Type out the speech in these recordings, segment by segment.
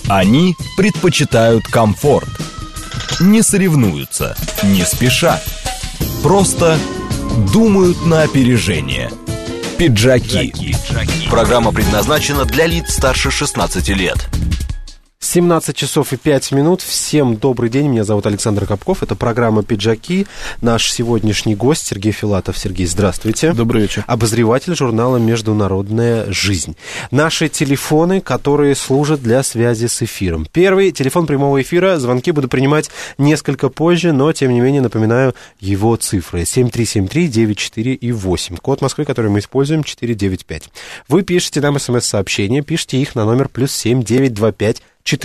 Они предпочитают комфорт. Не соревнуются, не спешат. Просто думают на опережение. Пиджаки. Программа предназначена для лиц старше 16 лет. 17 часов и 5 минут. Всем добрый день. Меня зовут Александр Капков. Это программа «Пиджаки». Наш сегодняшний гость Сергей Филатов. Сергей, здравствуйте. Добрый вечер. Обозреватель журнала «Международная жизнь». Наши телефоны, которые служат для связи с эфиром. Первый телефон прямого эфира. Звонки буду принимать несколько позже, но, тем не менее, напоминаю его цифры. 7373948. Код Москвы, который мы используем, 495. Вы пишете нам смс-сообщения, пишите их на номер +7 925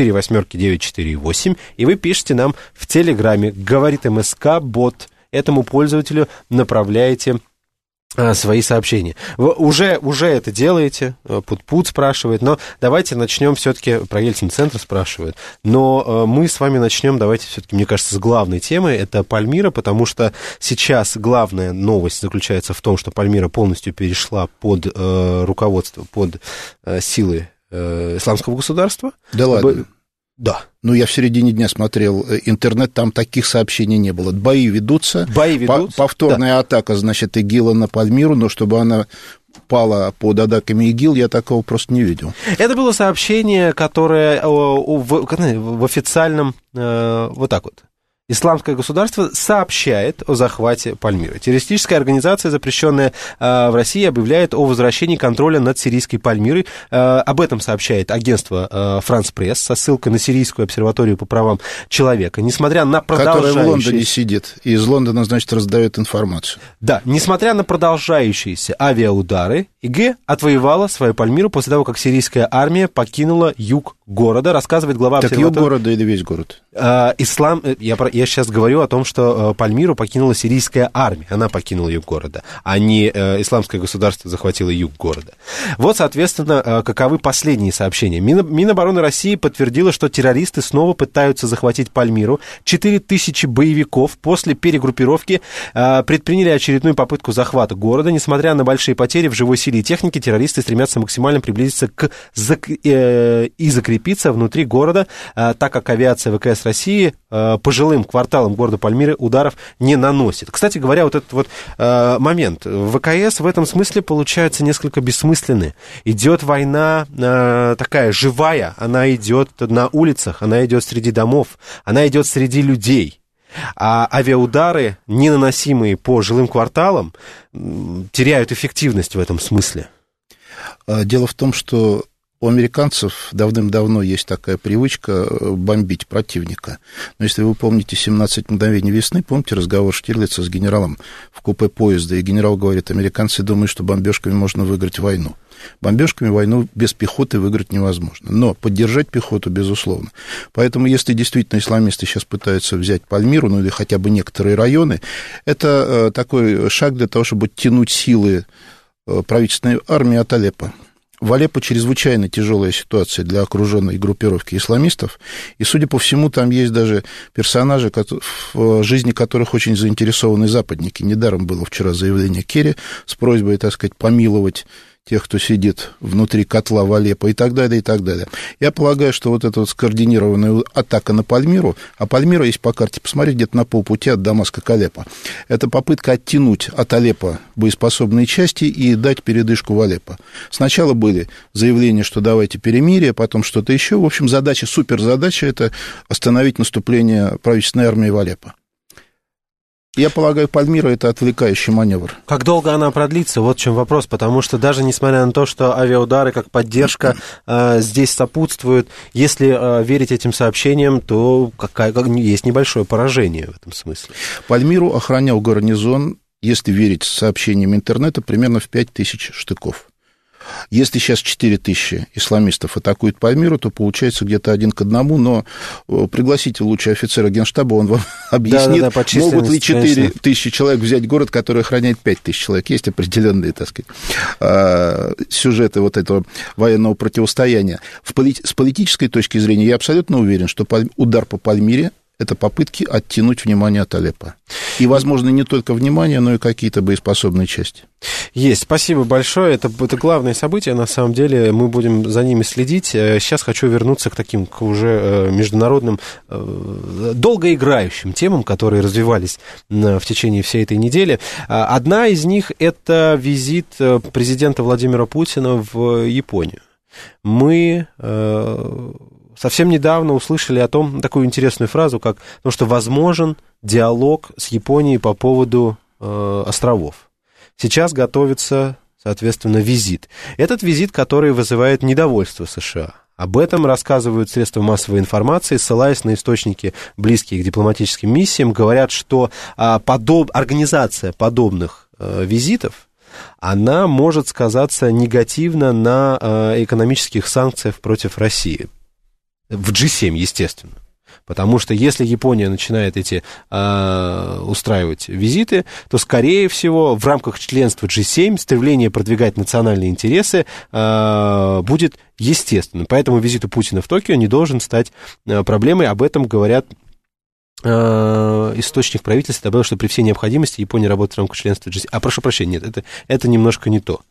48948, и вы пишете нам в Телеграме, говорит МСК, бот, этому пользователю направляете свои сообщения. Вы уже это делаете, Пут-Пут спрашивает, но давайте начнем все-таки, про Ельцин-центр спрашивают, но мы с вами начнем, давайте все-таки, мне кажется, с главной темы, это Пальмира, потому что сейчас главная новость заключается в том, что Пальмира полностью перешла под руководство, под силы Исламского государства. Да ладно? Да. Ну, я в середине дня смотрел интернет, там таких сообщений не было. Бои ведутся. Повторная атака, значит, ИГИЛа на Пальмиру, но чтобы она пала под атаками ИГИЛ, я такого просто не видел. Это было сообщение, которое в официальном, вот так вот. Исламское государство сообщает о захвате Пальмиры. Террористическая организация, запрещенная в России, объявляет о возвращении контроля над сирийской Пальмирой. Об этом сообщает агентство France Press со ссылкой на Сирийскую обсерваторию по правам человека. Несмотря на продолжающиеся... Которая в Лондоне сидит, и из Лондона, значит, раздает информацию. Да, несмотря на продолжающиеся авиаудары, ИГ отвоевала свою Пальмиру после того, как сирийская армия покинула юг города, рассказывает глава обсерватории. Так юг города или весь город? Я сейчас говорю о том, что Пальмиру покинула сирийская армия. Она покинула юг города, а не исламское государство захватило юг города. Вот, соответственно, каковы последние сообщения. Минобороны России подтвердила, что террористы снова пытаются захватить Пальмиру. 4000 боевиков после перегруппировки предприняли очередную попытку захвата города. Несмотря на большие потери в живой силе и технике, террористы стремятся максимально приблизиться и закрепиться внутри города, так как авиация ВКС России по жилым кварталам города Пальмиры ударов не наносит. Кстати говоря, вот этот вот момент. ВКС в этом смысле получается несколько бессмысленный. Идет война такая живая, она идет на улицах, она идет среди домов, она идет среди людей. А авиаудары, не наносимые по жилым кварталам, теряют эффективность в этом смысле. Дело в том, что у американцев давным-давно есть такая привычка бомбить противника. Но если вы помните «17 мгновений весны», помните разговор Штирлица с генералом в купе поезда, и генерал говорит, американцы думают, что бомбежками можно выиграть войну. Бомбежками войну без пехоты выиграть невозможно, но поддержать пехоту, безусловно. Поэтому, если действительно исламисты сейчас пытаются взять Пальмиру, ну или хотя бы некоторые районы, это такой шаг для того, чтобы оттянуть силы правительственной армии от Алеппо. В Алеппо чрезвычайно тяжелая ситуация для окруженной группировки исламистов, и, судя по всему, там есть даже персонажи, в жизни которых очень заинтересованы западники. Недаром было вчера заявление Керри с просьбой, так сказать, помиловать тех, кто сидит внутри котла в Алеппо, и так далее, и так далее. Я полагаю, что вот эта вот скоординированная атака на Пальмиру, а Пальмира, если по карте посмотреть, где-то на полпути от Дамаска к Алеппо, это попытка оттянуть от Алеппо боеспособные части и дать передышку в Алеппо. Сначала были заявления, что давайте перемирие, потом что-то еще. В общем, суперзадача – это остановить наступление правительственной армии в Алеппо. Я полагаю, Пальмира – это отвлекающий маневр. Как долго она продлится? Вот в чем вопрос. Потому что даже несмотря на то, что авиаудары как поддержка здесь сопутствуют, если верить этим сообщениям, то есть небольшое поражение в этом смысле. Пальмиру охранял гарнизон, если верить сообщениям интернета, примерно в 5000 штыков. Если сейчас 4000 исламистов атакуют Пальмиру, то получается где-то 1 к 1, но пригласите лучше офицера Генштаба, он вам объяснит, могут ли 4000 человек взять город, который охраняет 5000 человек. Есть определенные, так сказать, сюжеты вот этого военного противостояния. С политической точки зрения я абсолютно уверен, что удар по Пальмире это попытки оттянуть внимание от Алеппо. И, возможно, не только внимание, но и какие-то боеспособные части. Есть. Спасибо большое. Это главное событие, на самом деле. Мы будем за ними следить. Сейчас хочу вернуться к таким, к уже международным, долгоиграющим темам, которые развивались в течение всей этой недели. Одна из них – это визит президента Владимира Путина в Японию. Мы совсем недавно услышали о том, такую интересную фразу, как что возможен диалог с Японией по поводу островов. Сейчас готовится, соответственно, визит. Этот визит, который вызывает недовольство США. Об этом рассказывают средства массовой информации, ссылаясь на источники, близкие к дипломатическим миссиям, говорят, что организация подобных визитов, она может сказаться негативно на экономических санкциях против России. В G7, естественно. Потому что если Япония начинает устраивать визиты, то, скорее всего, в рамках членства G7 стремление продвигать национальные интересы будет естественным. Поэтому визит Путина в Токио не должен стать проблемой. Об этом говорят источник правительства, добавил, что при всей необходимости Япония работает в рамках членства G7. Прошу прощения, нет, это немножко не то.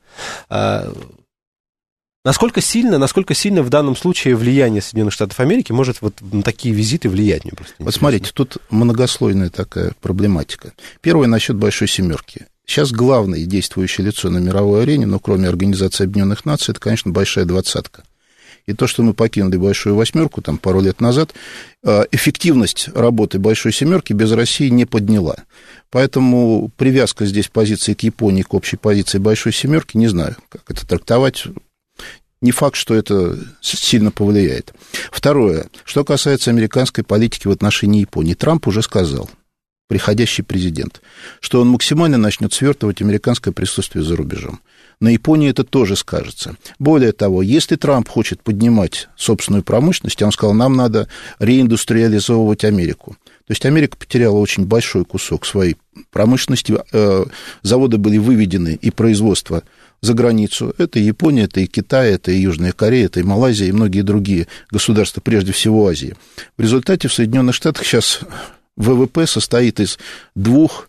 Насколько сильно в данном случае влияние Соединенных Штатов Америки может вот на такие визиты влиять? Мне просто вот смотрите, тут многослойная такая проблематика. Первое, насчет Большой Семерки. Сейчас главное действующее лицо на мировой арене, но кроме Организации Объединенных Наций, это, конечно, Большая Двадцатка. И то, что мы покинули Большую Восьмерку там пару лет назад, эффективность работы Большой Семерки без России не подняла. Поэтому привязка здесь позиции к Японии, к общей позиции Большой Семерки, не знаю, как это трактовать. Не факт, что это сильно повлияет. Второе. Что касается американской политики в отношении Японии. Трамп уже сказал, приходящий президент, что он максимально начнет свертывать американское присутствие за рубежом. На Японии это тоже скажется. Более того, если Трамп хочет поднимать собственную промышленность, он сказал, нам надо реиндустриализовывать Америку. То есть Америка потеряла очень большой кусок своей промышленности, заводы были выведены и производство за границу. Это и Япония, это и Китай, это и Южная Корея, это и Малайзия, и многие другие государства, прежде всего Азии. В результате в Соединенных Штатах сейчас ВВП состоит из двух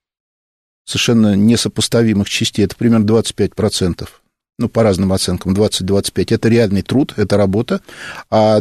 совершенно несопоставимых частей. Это примерно 25%. Ну, по разным оценкам, 20-25%. Это реальный труд, это работа. А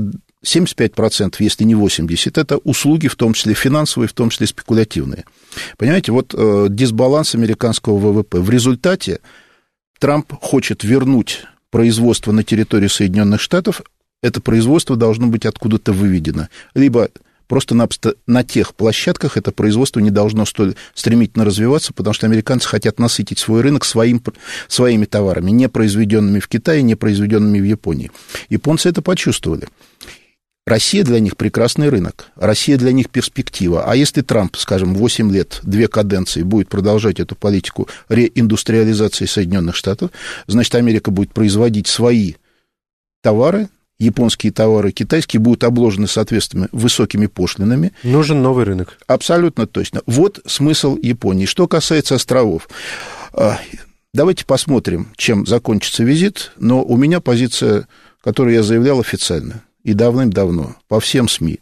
75%, если не 80%, это услуги, в том числе финансовые, в том числе спекулятивные. Понимаете, вот дисбаланс американского ВВП. В результате Трамп хочет вернуть производство на территории Соединенных Штатов. Это производство должно быть откуда-то выведено. Либо просто на тех площадках это производство не должно столь стремительно развиваться, потому что американцы хотят насытить свой рынок своими товарами, не произведенными в Китае, не произведенными в Японии. Японцы это почувствовали. Россия для них прекрасный рынок, Россия для них перспектива. А если Трамп, скажем, 8 лет, 2 каденции будет продолжать эту политику реиндустриализации Соединенных Штатов, значит, Америка будет производить свои товары, японские товары, китайские, будут обложены, соответственно, высокими пошлинами. Нужен новый рынок. Абсолютно точно. Вот смысл Японии. Что касается островов. Давайте посмотрим, чем закончится визит, но у меня позиция, которую я заявлял официально. И давным-давно по всем СМИ.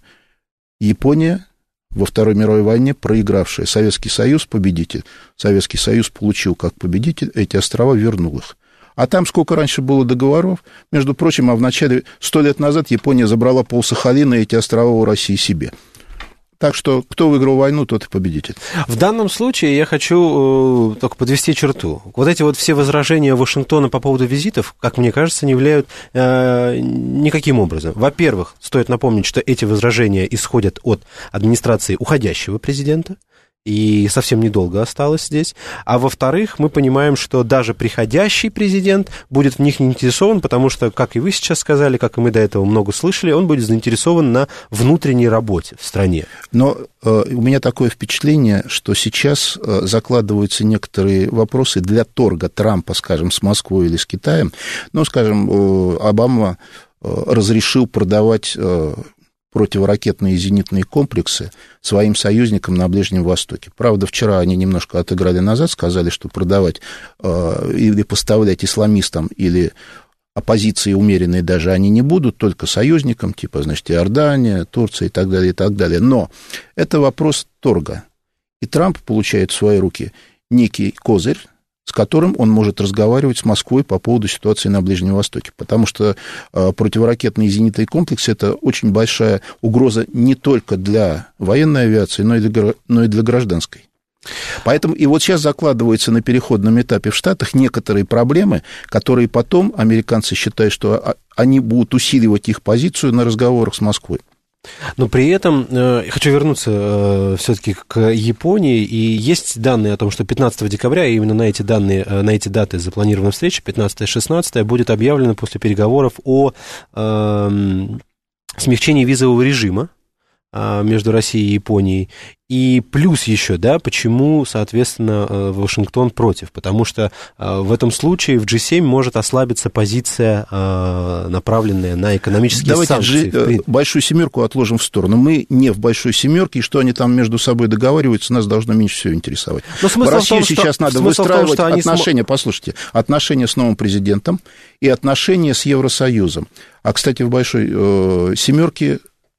Япония во Второй мировой войне, проигравшая, Советский Союз победитель. Советский Союз получил как победитель, эти острова вернул их. А там сколько раньше было договоров? Между прочим, в начале 100 лет назад Япония забрала полсахалина и эти острова у России себе. Так что кто выиграл войну, тот и победитель. В данном случае я хочу только подвести черту. Вот эти вот все возражения Вашингтона по поводу визитов, как мне кажется, не влияют никаким образом. Во-первых, стоит напомнить, что эти возражения исходят от администрации уходящего президента, и совсем недолго осталось здесь. А во-вторых, мы понимаем, что даже приходящий президент будет в них не интересован, потому что, как и вы сейчас сказали, как и мы до этого много слышали, он будет заинтересован на внутренней работе в стране. Но у меня такое впечатление, что сейчас закладываются некоторые вопросы для торга Трампа, скажем, с Москвой или с Китаем. Ну, скажем, Обама разрешил продавать противоракетные и зенитные комплексы своим союзникам на Ближнем Востоке. Правда, вчера они немножко отыграли назад, сказали, что продавать или поставлять исламистам или оппозиции умеренной даже они не будут, только союзникам, типа, значит, Иордания, Турция и так далее, и так далее. Но это вопрос торга. И Трамп получает в свои руки некий козырь, с которым он может разговаривать с Москвой по поводу ситуации на Ближнем Востоке. Потому что противоракетные зенитные комплексы – это очень большая угроза не только для военной авиации, но и для гражданской. Поэтому и вот сейчас закладываются на переходном этапе в Штатах некоторые проблемы, которые потом американцы считают, что они будут усиливать их позицию на разговорах с Москвой. Но при этом хочу вернуться все-таки к Японии, и есть данные о том, что 15 декабря, и именно на эти даты запланирована встреча, 15-16, будет объявлено после переговоров о смягчении визового режима между Россией и Японией. И плюс еще, да, почему, соответственно, Вашингтон против? Потому что в этом случае в G7 может ослабиться позиция, направленная на экономические санкции. Давайте большую семерку отложим в сторону. Мы не в большой семерке, и что они там между собой договариваются, нас должно меньше всего интересовать. В России сейчас надо выстраивать отношения, послушайте, отношения с новым президентом и отношения с Евросоюзом. А, кстати, в большой семерке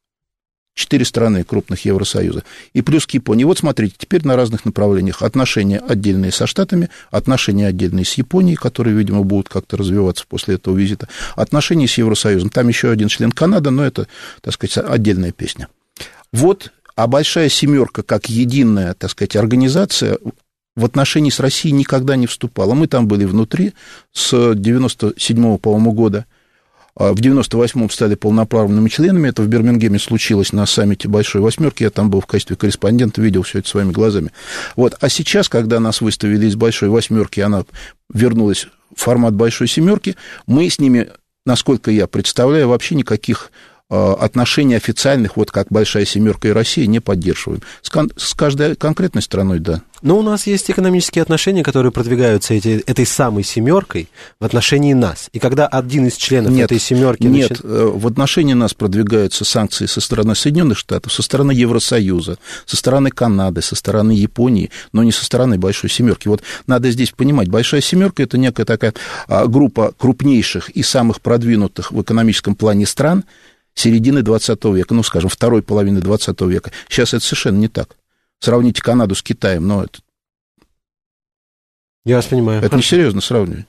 4 страны крупных Евросоюза, и плюс к Японии. Вот смотрите, теперь на разных направлениях отношения отдельные со Штатами, отношения отдельные с Японией, которые, видимо, будут как-то развиваться после этого визита, отношения с Евросоюзом. Там еще один член Канада, но это, так сказать, отдельная песня. Вот, а большая семерка как единая, так сказать, организация в отношении с Россией никогда не вступала. Мы там были внутри с 97-го, по-моему, года. В 98-м стали полноправными членами. Это в Бирмингеме случилось на саммите Большой Восьмерки. Я там был в качестве корреспондента, видел все это своими глазами. Вот. А сейчас, когда нас выставили из Большой Восьмерки, она вернулась в формат Большой Семерки, мы с ними, насколько я представляю, вообще никаких отношений официальных, вот как Большая Семерка и Россия, не поддерживаем. С каждой конкретной страной, да. Но у нас есть экономические отношения, которые продвигаются этой самой семеркой в отношении нас. И когда один из членов этой семерки... Нет, в отношении нас продвигаются санкции со стороны Соединенных Штатов, со стороны Евросоюза, со стороны Канады, со стороны Японии, но не со стороны Большой Семерки. Вот надо здесь понимать, Большая Семерка – это некая такая группа крупнейших и самых продвинутых в экономическом плане стран середины 20 века, ну, скажем, второй половины 20 века. Сейчас это совершенно не так. Сравните Канаду с Китаем, но это... Я вас понимаю. Это несерьезно сравнивать.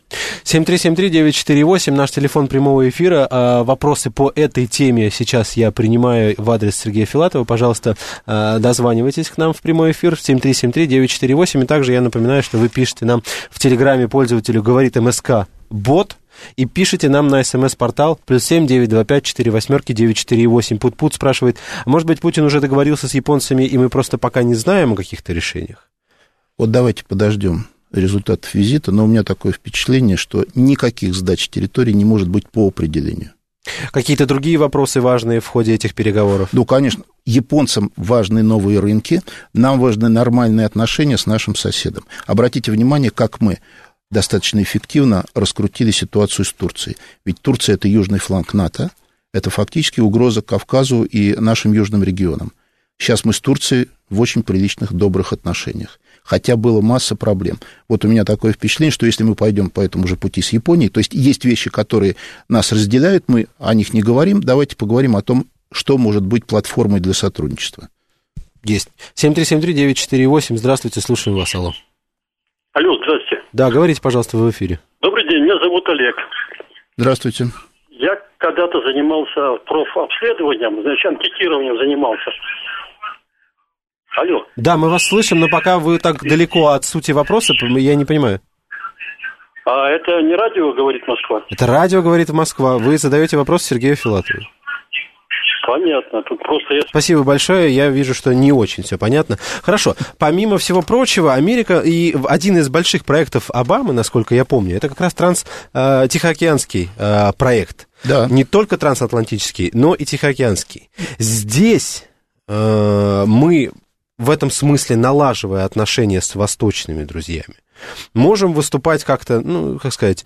7373948, наш телефон прямого эфира. Вопросы по этой теме сейчас я принимаю в адрес Сергея Филатова. Пожалуйста, дозванивайтесь к нам в прямой эфир 7373948. И также я напоминаю, что вы пишете нам в Телеграме пользователю «Говорит МСК» бот, и пишите нам на СМС-портал +7 925 48 948. Пут-пут спрашивает, может быть, Путин уже договорился с японцами, и мы просто пока не знаем о каких-то решениях? Вот давайте подождем результатов визита, но у меня такое впечатление, что никаких сдач территорий не может быть по определению. Какие-то другие вопросы важные в ходе этих переговоров? Ну, конечно, японцам важны новые рынки, нам важны нормальные отношения с нашим соседом. Обратите внимание, как мы достаточно эффективно раскрутили ситуацию с Турцией. Ведь Турция – это южный фланг НАТО, это фактически угроза Кавказу и нашим южным регионам. Сейчас мы с Турцией в очень приличных, добрых отношениях. Хотя было масса проблем. Вот у меня такое впечатление, что если мы пойдем по этому же пути с Японией, то есть есть вещи, которые нас разделяют, мы о них не говорим, давайте поговорим о том, что может быть платформой для сотрудничества. Есть. 7373948, здравствуйте, слушаем вас, алло. Алло, здравствуйте. Да, говорите, пожалуйста, вы в эфире. Добрый день, меня зовут Олег. Здравствуйте. Я когда-то занимался профобследованием, значит, анкетированием занимался. Алло. Да, мы вас слышим, но пока вы так далеко от сути вопроса, я не понимаю. А это не радио «Говорит Москва»? Это радио «Говорит Москва». Вы задаете вопрос Сергею Филатову. Понятно. Тут просто Спасибо большое. Я вижу, что не очень все понятно. Хорошо. Помимо всего прочего, Америка и один из больших проектов Обамы, насколько я помню, это как раз Тихоокеанский проект. Да. Не только трансатлантический, но и Тихоокеанский. Здесь мы в этом смысле, налаживая отношения с восточными друзьями, можем выступать как-то, ну, как сказать,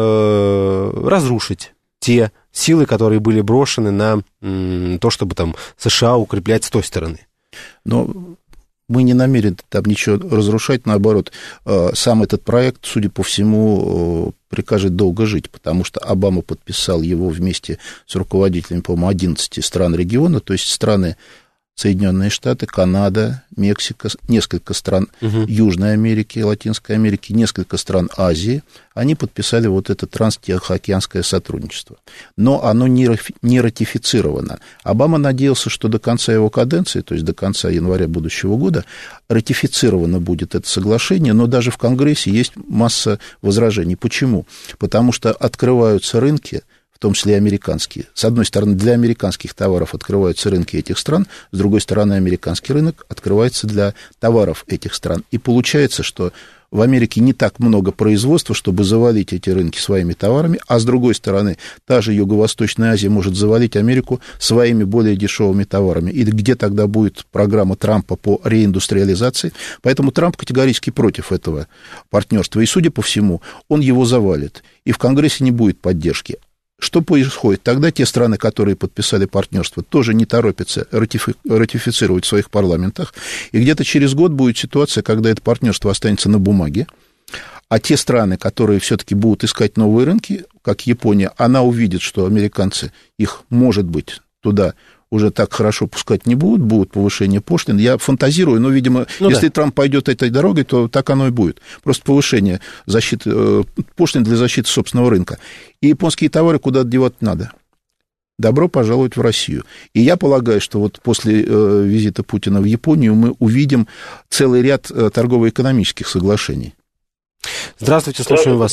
разрушить те силы, которые были брошены на то, чтобы там США укреплять с той стороны. Но Мы не намерены там ничего разрушать, наоборот, сам этот проект, судя по всему, прикажет долго жить, потому что Обама подписал его вместе с руководителями, по-моему, 11 стран региона, то есть страны Соединенные Штаты, Канада, Мексика, несколько стран Южной Америки, Латинской Америки, несколько стран Азии, они подписали вот это транстихоокеанское сотрудничество. Но оно не ратифицировано. Обама надеялся, что до конца его каденции, то есть до конца января будущего года, ратифицировано будет это соглашение, но даже в Конгрессе есть масса возражений. Почему? Потому что открываются рынки, в том числе и американские. С одной стороны, для американских товаров открываются рынки этих стран, с другой стороны, американский рынок открывается для товаров этих стран. И получается, что в Америке не так много производства, чтобы завалить эти рынки своими товарами, а с другой стороны, та же Юго-Восточная Азия может завалить Америку своими более дешевыми товарами. И где тогда будет программа Трампа по реиндустриализации? Поэтому Трамп категорически против этого партнерства. И, судя по всему, он его завалит. И в Конгрессе не будет поддержки. Что происходит? Тогда те страны, которые подписали партнерство, тоже не торопятся ратифицировать в своих парламентах. И где-то через год будет ситуация, когда это партнерство останется на бумаге. А те страны, которые все-таки будут искать новые рынки, как Япония, она увидит, что американцы их, может быть, туда уже так хорошо пускать не будут, будет повышение пошлин. Я фантазирую, но, видимо, если Трамп пойдет этой дорогой, то так оно и будет. Просто повышение пошлин для защиты собственного рынка. И японские товары куда-то девать надо. Добро пожаловать в Россию. И я полагаю, что вот после визита Путина в Японию мы увидим целый ряд торгово-экономических соглашений. Здравствуйте, слушаем вас.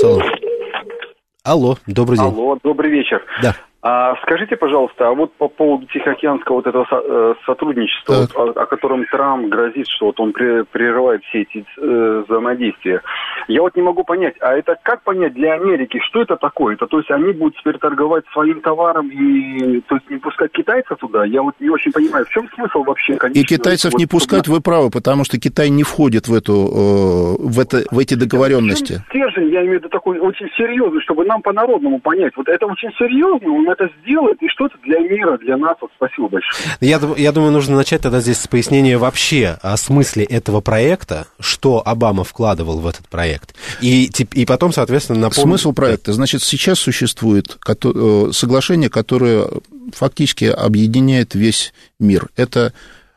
Алло, добрый день. Алло, добрый вечер. Да. Скажите, пожалуйста, а вот по поводу Тихоокеанского вот этого сотрудничества, о котором Трамп грозит, что вот он прерывает все эти взаимодействия, я вот не могу понять, а это как понять для Америки, что это такое? Это, то есть они будут теперь торговать своим товаром и, то есть, не пускать китайцев туда? Я вот не очень понимаю, в чем смысл вообще? Конечно, и китайцев вот, не пускать, вы правы, потому что Китай не входит в эти договоренности. Стержень, я имею в виду такой очень серьезный, чтобы нам по-народному понять. Вот это очень серьезно, он это сделает, и что это для мира, для нас. Вот спасибо большое. Я думаю, нужно начать тогда здесь с пояснения вообще о смысле этого проекта, что Обама вкладывал в этот проект. И потом, соответственно, напомнить... Смысл проекта. Значит, сейчас существует соглашение, которое фактически объединяет весь мир. Это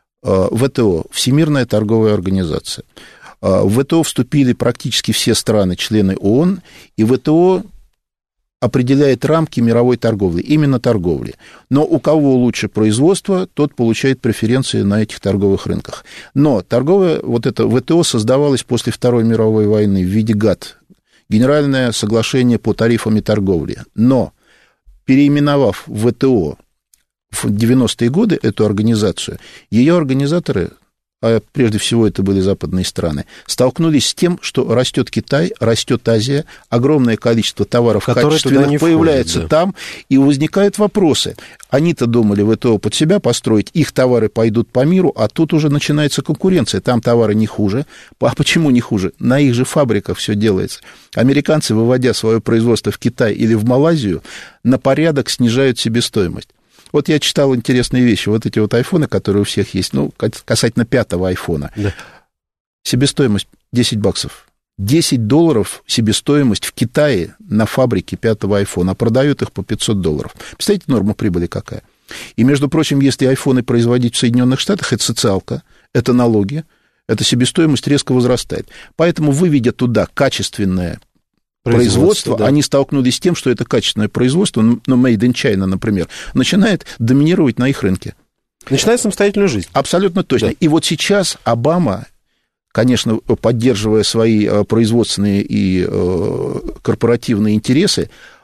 ВТО, Всемирная торговая организация. В ВТО вступили практически все страны, члены ООН, и ВТО определяет рамки мировой торговли, именно торговли. Но у кого лучше производство, тот получает преференции на этих торговых рынках. Но торговое, вот это ВТО создавалось после Второй мировой войны в виде ГАТТ, Генеральное соглашение по тарифам и торговле. Но переименовав ВТО в 90-е годы эту организацию, ее организаторы, а прежде всего это были западные страны, столкнулись с тем, что растет Китай, растет Азия, огромное количество товаров качественных появляется там, и возникают вопросы. Они-то думали ВТО под себя построить, их товары пойдут по миру, а тут уже начинается конкуренция, там товары не хуже. А почему не хуже? На их же фабриках все делается. Американцы, выводя свое производство в Китай или в Малайзию, на порядок снижают себестоимость. Вот я читал интересные вещи. Вот эти вот айфоны, которые у всех есть, ну, касательно 5-го айфона. Да. Себестоимость $10. $10 себестоимость в Китае на фабрике 5-го айфона, а продают их по $500. Представляете, норма прибыли какая? И, между прочим, если айфоны производить в Соединенных Штатах, это социалка, это налоги, эта себестоимость резко возрастает. Поэтому, выведя туда качественное производство, да, они столкнулись с тем, что это качественное производство, ну, Made in China, например, начинает доминировать на их рынке. Начинает самостоятельную жизнь. Абсолютно точно. Да. И вот сейчас Обама, конечно, поддерживая свои производственные и корпоративные интересы,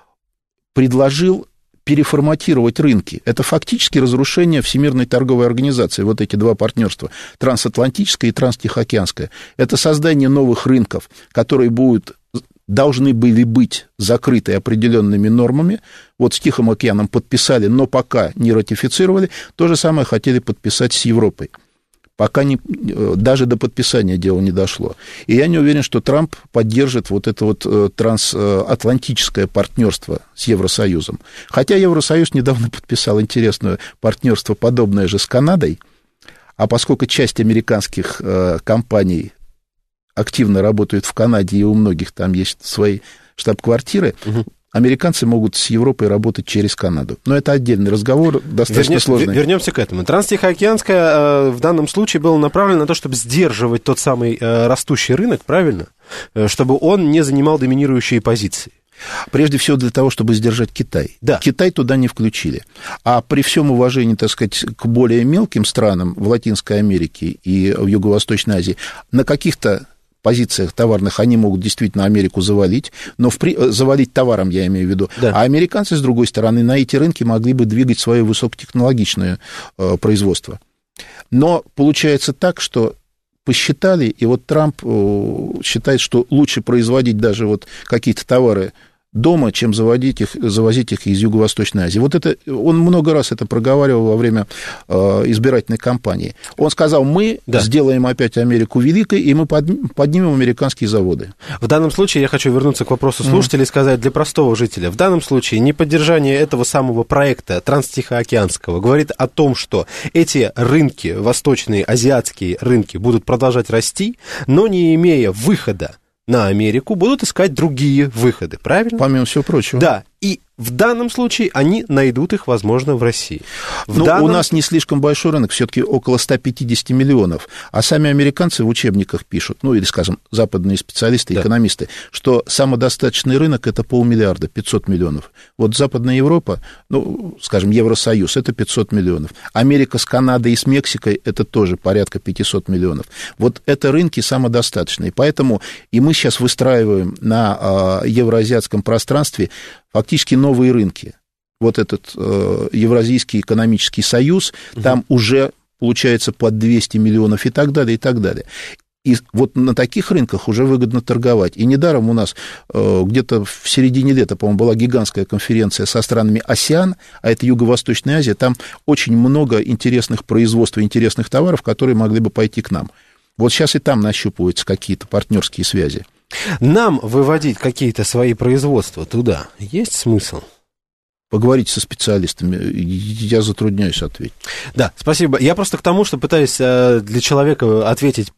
предложил переформатировать рынки. Это фактически разрушение Всемирной торговой организации, вот эти два партнерства, трансатлантическое и транстихоокеанское. Это создание новых рынков, которые должны были быть закрыты определенными нормами. Вот с Тихим океаном подписали, но пока не ратифицировали. То же самое хотели подписать с Европой. Пока даже до подписания дело не дошло. И я не уверен, что Трамп поддержит вот это вот трансатлантическое партнерство с Евросоюзом. Хотя Евросоюз недавно подписал интересное партнерство, подобное же с Канадой. А поскольку часть американских компаний активно работают в Канаде, и у многих там есть свои штаб-квартиры, американцы могут с Европой работать через Канаду. Но это отдельный разговор, достаточно сложный. Вернемся к этому. Транстихоокеанская в данном случае была направлена на то, чтобы сдерживать тот самый растущий рынок, правильно? Чтобы он не занимал доминирующие позиции. Прежде всего для того, чтобы сдержать Китай. Да. Китай туда не включили. А при всем уважении, так сказать, к более мелким странам в Латинской Америке и в Юго-Восточной Азии, на каких-то позициях товарных они могут действительно Америку завалить, но завалить товаром, я имею в виду. Да. А американцы, с другой стороны, на эти рынки могли бы двигать свое высокотехнологичное производство. Но получается так, что посчитали, и вот Трамп считает, что лучше производить даже вот какие-то товары дома, чем завозить их из Юго-Восточной Азии. Вот это, он много раз это проговаривал во время избирательной кампании. Он сказал, мы сделаем опять Америку великой, и мы поднимем американские заводы. В данном случае я хочу вернуться к вопросу слушателей и сказать для простого жителя. В данном случае неподдержание этого самого проекта Транстихоокеанского говорит о том, что эти рынки, восточные, азиатские рынки, будут продолжать расти, но не имея выхода на Америку, будут искать другие выходы, правильно? Помимо всего прочего. Да, и в данном случае они найдут их, возможно, в России. У нас не слишком большой рынок, все-таки около 150 миллионов. А сами американцы в учебниках пишут, ну или, скажем, западные специалисты, экономисты, что самодостаточный рынок – это 500 миллиарда, 500 миллионов. Вот Западная Европа, ну, скажем, Евросоюз – это 500 миллионов. Америка с Канадой и с Мексикой – это тоже порядка 500 миллионов. Вот это рынки самодостаточные. Поэтому и мы сейчас выстраиваем на евроазиатском пространстве фактически новые рынки. Вот этот Евразийский экономический союз, там уже получается под 200 миллионов и так далее, и так далее. И вот на таких рынках уже выгодно торговать. И недаром у нас где-то в середине лета, по-моему, была гигантская конференция со странами АСЕАН, а это Юго-Восточная Азия, там очень много интересных производств, интересных товаров, которые могли бы пойти к нам. Вот сейчас и там нащупываются какие-то партнерские связи. Нам выводить какие-то свои производства туда есть смысл? Поговорите со специалистами, я затрудняюсь ответить. Да, спасибо. Я просто к тому, что пытаюсь для человека ответить,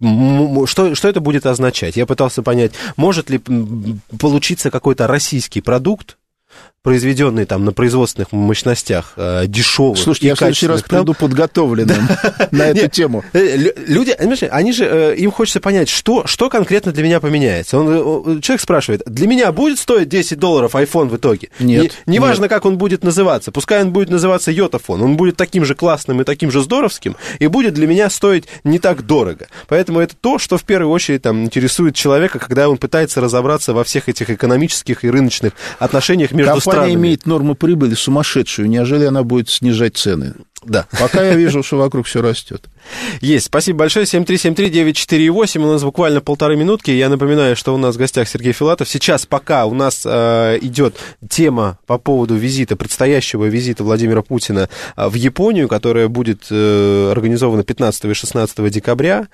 что это будет означать. Я пытался понять, может ли получиться какой-то российский продукт, произведенные там на производственных мощностях, дешевых. Слушайте, я в следующий раз приду подготовленным на эту тему. Люди, они же, им хочется понять, что конкретно для меня поменяется. Человек спрашивает, для меня будет стоить $10 iPhone в итоге? Нет. Неважно, как он будет называться. Пускай он будет называться Йотафон, он будет таким же классным и таким же здоровским, и будет для меня стоить не так дорого. Поэтому это то, что в первую очередь там интересует человека, когда он пытается разобраться во всех этих экономических и рыночных отношениях между странами. Компания имеет норму прибыли сумасшедшую, неужели она будет снижать цены? Да. Пока я вижу, что вокруг все растет. Есть. Спасибо большое. 7373948. У нас буквально 1,5 минутки. Я напоминаю, что у нас в гостях Сергей Филатов. Сейчас, пока у нас идет тема по поводу предстоящего визита Владимира Путина в Японию, которая будет организована 15 и 16 декабря,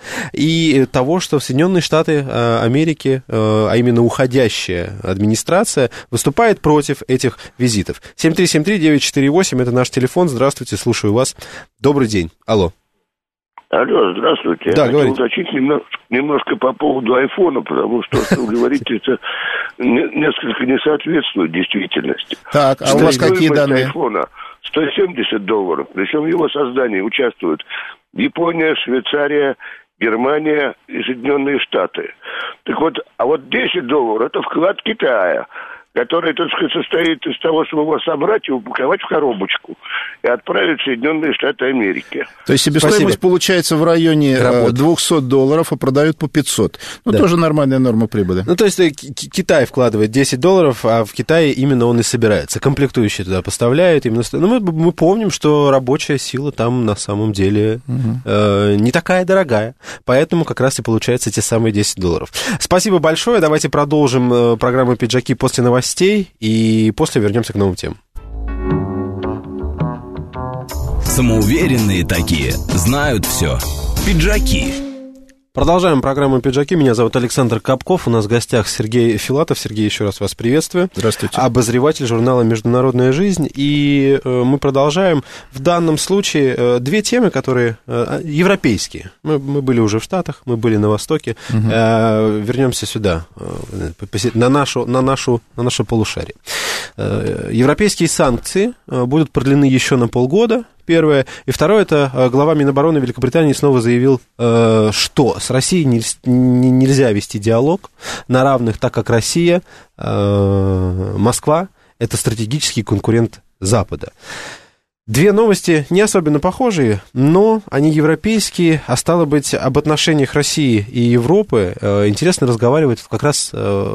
и того, что Соединенные Штаты Америки, а именно уходящая администрация, выступает против этих визитов. 7373948. Это наш телефон. Здравствуйте, слушаю вас. Добрый день. Алло. Алло, здравствуйте. Да, я хотел уточнить немножко по поводу айфона, потому что вы говорите, это несколько не соответствует действительности. Так, а у вас какие данные? Айфона $170, причем в его создании участвуют Япония, Швейцария, Германия и Соединенные Штаты. Так вот, а вот $10 это вклад Китая, который, так сказать, состоит из того, чтобы его собрать и упаковать в коробочку и отправить в Соединенные Штаты Америки. То есть себестоимость получается в районе $200, а продают по 500. Ну, да. Тоже нормальная норма прибыли. Ну, то есть Китай вкладывает $10, а в Китае именно он и собирается. Комплектующие туда поставляют. Именно... Но мы помним, что рабочая сила там на самом деле не такая дорогая. Поэтому как раз и получаются те самые $10. Спасибо большое. Давайте продолжим программу «Пиджаки» после новостей. И после вернемся к новым темам. Самоуверенные такие, знают все. Пиджаки. Продолжаем программу «Пиджаки». Меня зовут Александр Капков. У нас в гостях Сергей Филатов. Сергей, еще раз вас приветствую. Здравствуйте. Обозреватель журнала «Международная жизнь». И мы продолжаем. В данном случае две темы, которые европейские. Мы были уже в Штатах, мы были на Востоке. Вернемся сюда, на наше полушарие. Европейские санкции будут продлены еще на полгода. Первое. И второе, это глава Минобороны Великобритании снова заявил, что с Россией нельзя вести диалог на равных, так как Россия, Москва, это стратегический конкурент Запада. Две новости не особенно похожие, но они европейские, а стало быть, об отношениях России и Европы интересно разговаривать как раз,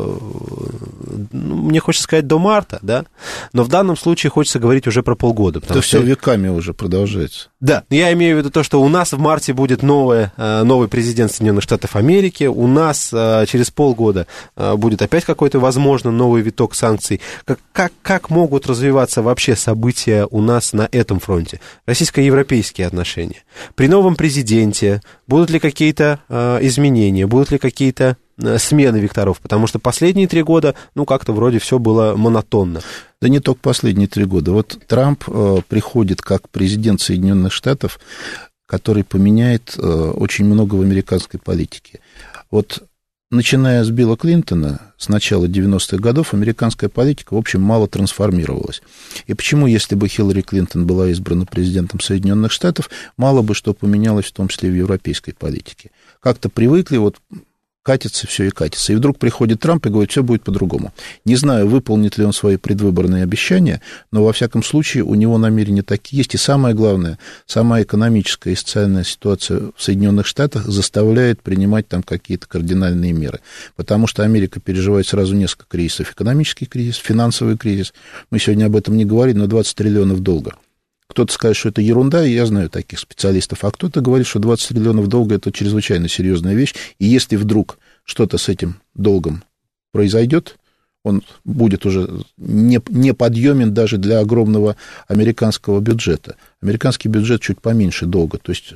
мне хочется сказать, до марта, да, но в данном случае хочется говорить уже про полгода. Это все веками уже продолжается. Да, я имею в виду то, что у нас в марте будет новый президент Соединенных Штатов Америки, у нас через полгода будет опять какой-то, возможно, новый виток санкций. Как могут развиваться вообще события у нас на этом фронте? Российско-европейские отношения. При новом президенте будут ли какие-то изменения, будут ли какие-то смены векторов? Потому что последние 3 года, как-то вроде все было монотонно. Да не только последние 3 года. Вот Трамп приходит как президент Соединенных Штатов, который поменяет очень много в американской политике. Вот начиная с Билла Клинтона, с начала 90-х годов, американская политика, в общем, мало трансформировалась. И почему, если бы Хиллари Клинтон была избрана президентом Соединенных Штатов, мало бы что поменялось, в том числе в европейской политике? Как-то привыкли, катится все и катится. И вдруг приходит Трамп и говорит, все будет по-другому. Не знаю, выполнит ли он свои предвыборные обещания, но, во всяком случае, у него намерения такие есть. И самое главное, сама экономическая и социальная ситуация в Соединенных Штатах заставляет принимать там какие-то кардинальные меры. Потому что Америка переживает сразу несколько кризисов. Экономический кризис, финансовый кризис. Мы сегодня об этом не говорили, но 20 триллионов долга. Кто-то скажет, что это ерунда, и я знаю таких специалистов, а кто-то говорит, что 20 триллионов долга – это чрезвычайно серьезная вещь, и если вдруг что-то с этим долгом произойдет, он будет уже неподъемен даже для огромного американского бюджета. Американский бюджет чуть поменьше долга, то есть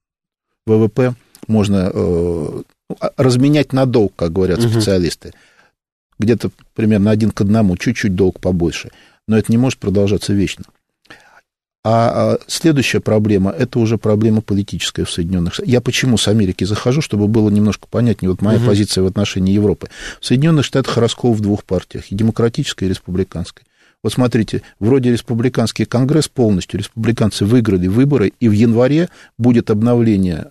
ВВП можно разменять на долг, как говорят специалисты, где-то примерно 1 к 1, чуть-чуть долг побольше, но это не может продолжаться вечно. А следующая проблема, это уже проблема политическая в Соединенных Штатах. Я почему с Америки захожу, чтобы было немножко понятнее, вот моя позиция в отношении Европы. В Соединенных Штатах раскол в 2 партиях, и демократической, и республиканской. Вот смотрите, вроде республиканский конгресс полностью, республиканцы выиграли выборы, и в январе будет обновление,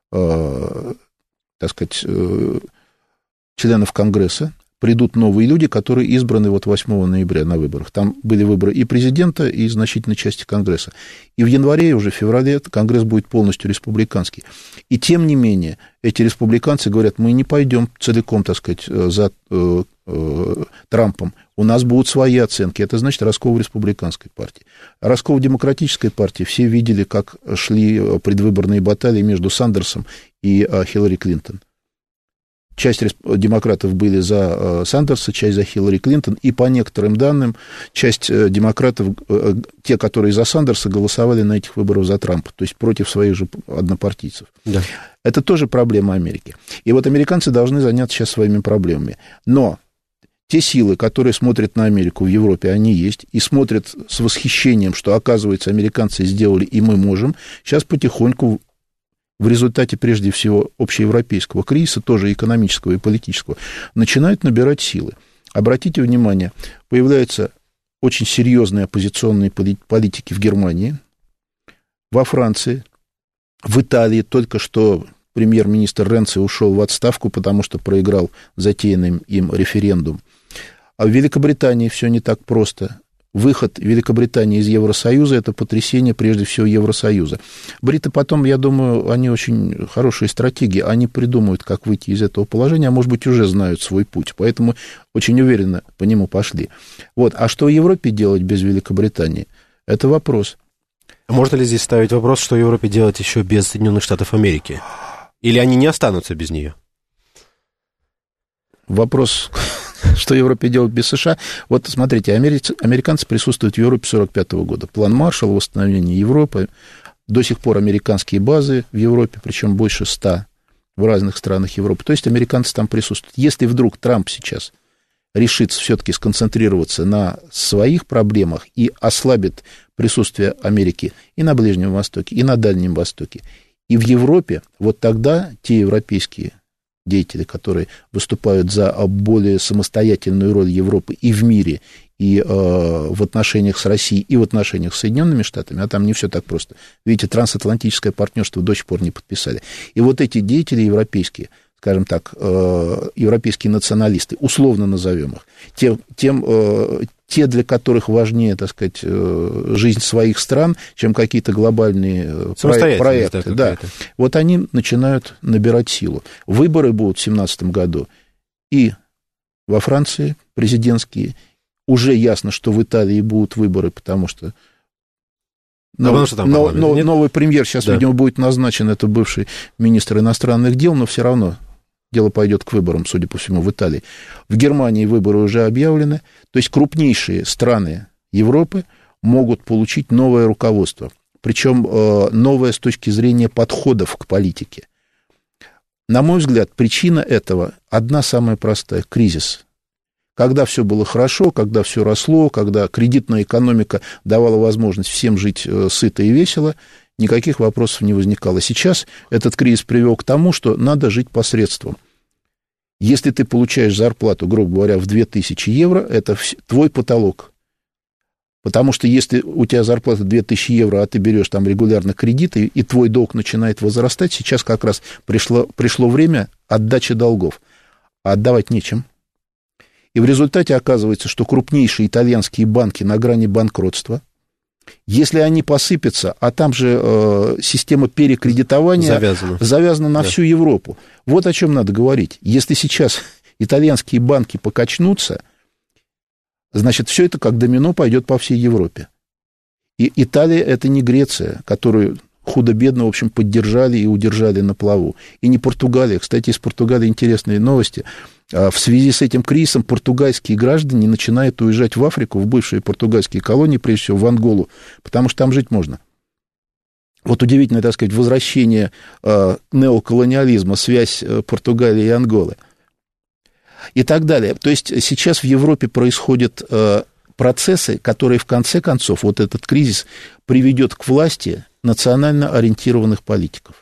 членов конгресса. Придут новые люди, которые избраны 8 ноября на выборах. Там были выборы и президента, и значительной части Конгресса. И в январе, и уже в феврале Конгресс будет полностью республиканский. И тем не менее, эти республиканцы говорят, мы не пойдем целиком, за Трампом. У нас будут свои оценки. Это значит раскол в республиканской партии. А раскол в демократической партии все видели, как шли предвыборные баталии между Сандерсом и Хиллари Клинтон. Часть демократов были за Сандерса, часть за Хиллари Клинтон, и по некоторым данным, часть демократов, те, которые за Сандерса, голосовали на этих выборах за Трампа, то есть против своих же однопартийцев. Да. Это тоже проблема Америки. И вот американцы должны заняться сейчас своими проблемами. Но те силы, которые смотрят на Америку в Европе, они есть, и смотрят с восхищением, что, оказывается, американцы сделали, и мы можем, сейчас потихоньку в результате, прежде всего, общеевропейского кризиса, тоже экономического и политического, начинают набирать силы. Обратите внимание, появляются очень серьезные оппозиционные политики в Германии, во Франции, в Италии. Только что премьер-министр Ренци ушел в отставку, потому что проиграл затеянный им референдум. А в Великобритании все не так просто. Выход Великобритании из Евросоюза – это потрясение, прежде всего, Евросоюза. Бриты потом, я думаю, они очень хорошие стратеги, они придумают, как выйти из этого положения, а может быть, уже знают свой путь, поэтому очень уверенно по нему пошли. Вот. А что в Европе делать без Великобритании? Это вопрос. Можно ли здесь ставить вопрос, что в Европе делать еще без Соединенных Штатов Америки? Или они не останутся без нее? Вопрос... Что Европе делать без США? Вот смотрите, американцы присутствуют в Европе с 1945 года. План Маршалла, восстановление Европы. До сих пор американские базы в Европе, причем больше 100. в разных странах Европы. То есть американцы там присутствуют. Если вдруг Трамп сейчас решит все-таки сконцентрироваться на своих проблемах и ослабит присутствие Америки и на Ближнем Востоке, и на Дальнем Востоке, и в Европе, вот тогда те европейские деятели, которые выступают за более самостоятельную роль Европы и в мире, и в отношениях с Россией, и в отношениях с Соединенными Штатами, а там не все так просто. Видите, трансатлантическое партнерство до сих пор не подписали. И вот эти деятели европейские, скажем так, европейские националисты, условно назовем их, те, для которых важнее, так сказать, жизнь своих стран, чем какие-то глобальные проекты. Да. Вот они начинают набирать силу. Выборы будут в 2017 году и во Франции президентские. Уже ясно, что в Италии будут выборы, потому что новый премьер сейчас, видимо, будет назначен, это бывший министр иностранных дел, но все равно дело пойдет к выборам, судя по всему, в Италии. В Германии выборы уже объявлены. То есть крупнейшие страны Европы могут получить новое руководство. Причем новое с точки зрения подходов к политике. На мой взгляд, причина этого одна самая простая – кризис. Когда все было хорошо, когда все росло, когда кредитная экономика давала возможность всем жить сыто и весело, никаких вопросов не возникало. Сейчас этот кризис привел к тому, что надо жить посредством. Если ты получаешь зарплату, грубо говоря, в 2000 евро, это твой потолок. Потому что если у тебя зарплата 2000 евро, а ты берешь там регулярно кредиты, и твой долг начинает возрастать, сейчас как раз пришло время отдачи долгов. А отдавать нечем. И в результате оказывается, что крупнейшие итальянские банки на грани банкротства, если они посыпятся, а там же система перекредитования завязана на всю Европу. Вот о чем надо говорить. Если сейчас итальянские банки покачнутся, значит, все это как домино пойдет по всей Европе. И Италия – это не Греция, которую худо-бедно, в общем, поддержали и удержали на плаву. И не Португалия. Кстати, из Португалии интересные новости. В связи с этим кризисом португальские граждане начинают уезжать в Африку, в бывшие португальские колонии, прежде всего в Анголу, потому что там жить можно. Вот удивительное, так сказать, возвращение неоколониализма, связь Португалии и Анголы и так далее. То есть сейчас в Европе происходят процессы, которые в конце концов, вот этот кризис приведет к власти национально ориентированных политиков.